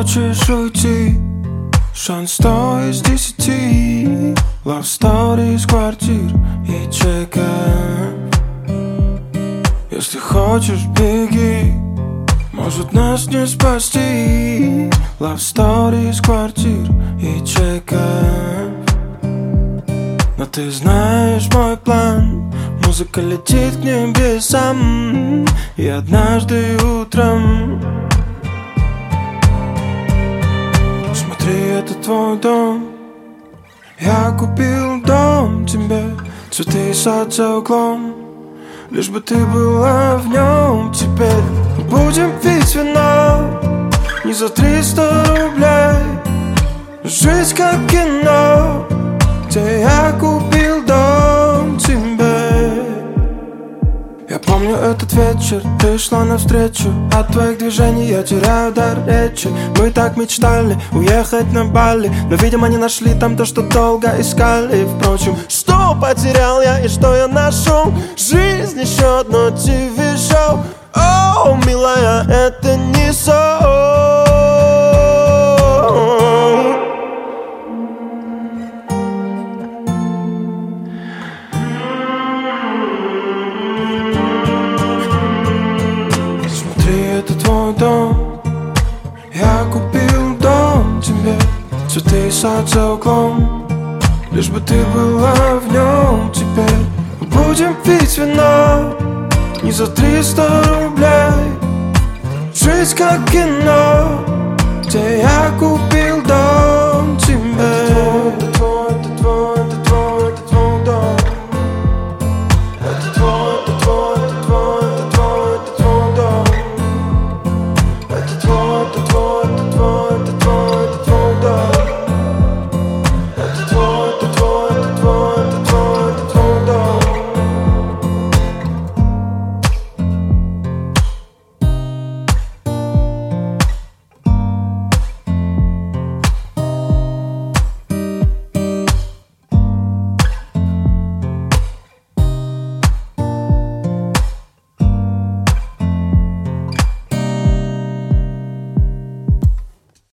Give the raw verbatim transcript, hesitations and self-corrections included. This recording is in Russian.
хочешь уйти, шанс сто из десяти. Love story из квартир и чеков. Если хочешь, беги, может нас не спасти. Love story из квартир и чеков. Но ты знаешь мой план. Музыка летит к небесам. И однажды утром, смотри, это твой дом. Я купил дом тебе, цветы и сад за углом. Лишь бы ты была в нем теперь. Будем пить вино не за триста рублей. Жизнь как кино, где я купил дом тебе. Я помню этот вечер, ты шла навстречу. От твоих движений я теряю дар речи. Мы так мечтали уехать на Бали, но, видимо, не нашли там то, что долго искали. Впрочем, что потерял я и что я нашел? Жизнь еще одно ти ви-шоу. О, милая, это не сон. Это твой дом. Я купил дом тебе, цветы и сад за углом. Лишь бы ты была в нем теперь. Будем пить вино не за триста рублей. Жизнь как кино, где я купил дом тебе.